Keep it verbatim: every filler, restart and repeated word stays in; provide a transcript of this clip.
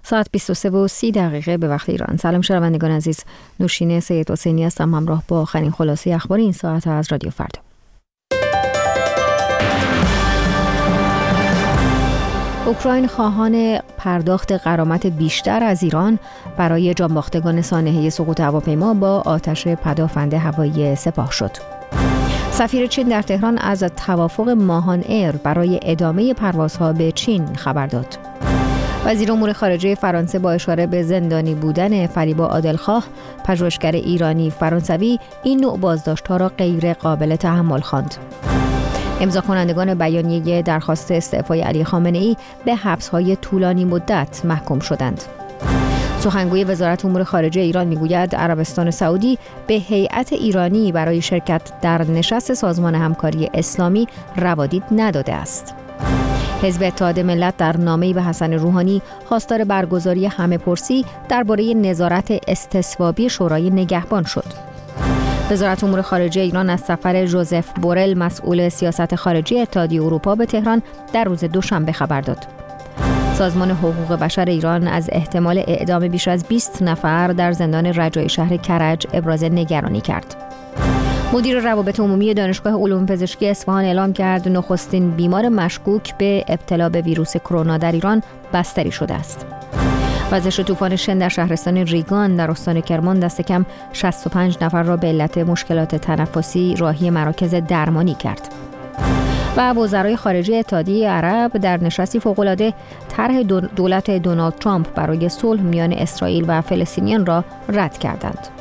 ساعت بیست و سه و سی دقیقه به وقت ایران. سلام شنوندگان عزیز، نوشین سید حسینی هستم همراه با آخرین خلاصه اخبار این ساعت از رادیو فردا. اوکراین خواهان پرداخت غرامت بیشتر از ایران برای جانباختگان سانحه سقوط هواپیما با آتش پدافند هوایی سپاه شد. سفیر چین در تهران از توافق ماهان ایر برای ادامه پروازها به چین خبر داد. وزیر امور خارجه فرانسه با اشاره به زندانی بودن فریبا عادلخواه، پژوهشگر ایرانی فرانسوی، این نوع بازداشت‌ها را غیر قابل تحمل خواند. امضا کنندگان بیانیه درخواست استعفای علی خامنه‌ای به حبس‌های طولانی مدت محکوم شدند. سخنگوی وزارت امور خارجه ایران میگوید عربستان سعودی به هیئت ایرانی برای شرکت در نشست سازمان همکاری اسلامی روادید نداده است. حزب اتحاد ملت در نامه‌ای به حسن روحانی خواستار برگزاری همه‌پرسی درباره نظارت استصوابی شورای نگهبان شد. وزارت امور خارجه ایران از سفر ژوزف بورل مسئول سیاست خارجی اتحادیه اروپا به تهران در روز دوشنبه خبر داد. سازمان حقوق بشر ایران از احتمال اعدام بیش از بیست نفر در زندان رجای شهر کرج ابراز نگرانی کرد. مدیر روابط عمومی دانشگاه علوم پزشکی اصفهان اعلام کرد نخستین بیمار مشکوک به ابتلا به ویروس کرونا در ایران بستری شده است. وزش طوفان شن در شهرستان ریگان در استان کرمان دست کم شصت و پنج نفر را به علت مشکلات تنفسی راهی مراکز درمانی کرد. و وزرای خارجه اتحادیه عرب در نشستی فوق‌العاده طرح دولت دونالد ترامپ برای صلح میان اسرائیل و فلسطینیان را رد کردند.